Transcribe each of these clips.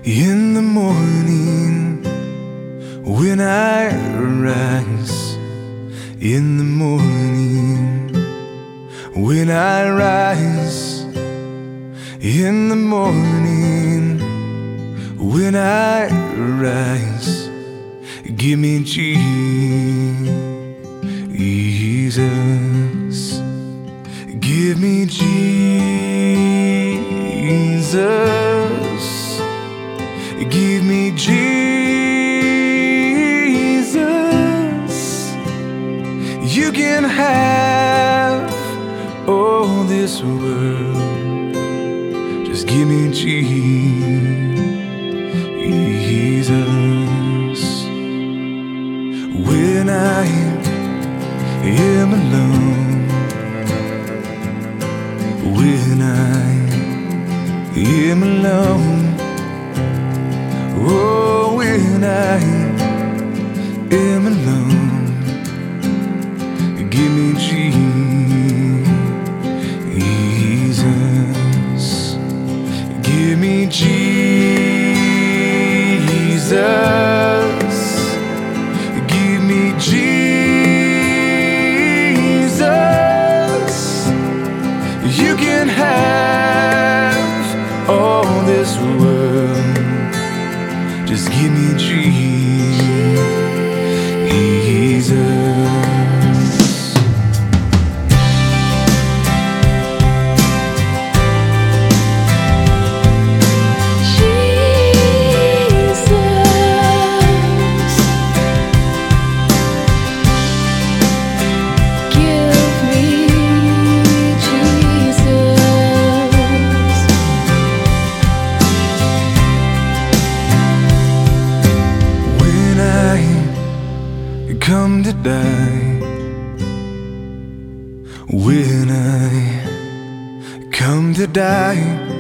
In the morning, when I rise, in the morning, when I rise, in the morning, when I rise, give me Jesus, give me Jesus. Give me Jesus. You can have all this world. Just give me Jesus. When I am alone, when I am alone, oh, when I am alone, give me Jesus, give me Jesus, give me Jesus. You can have all this world. Just give me Jesus. Come to die, when I come to die,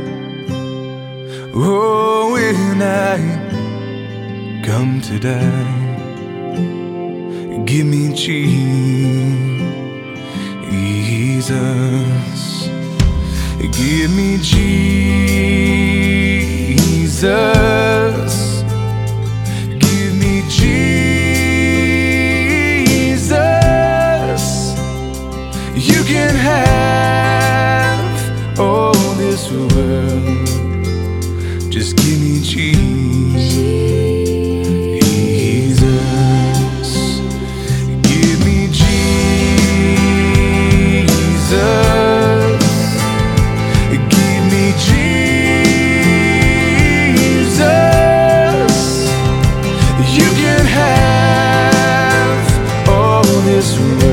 oh, when I come to die, give me Jesus, give me Jesus, give me Jesus. You can have all this world. Just give me Jesus. Give me Jesus. Give me Jesus. You can have all this world.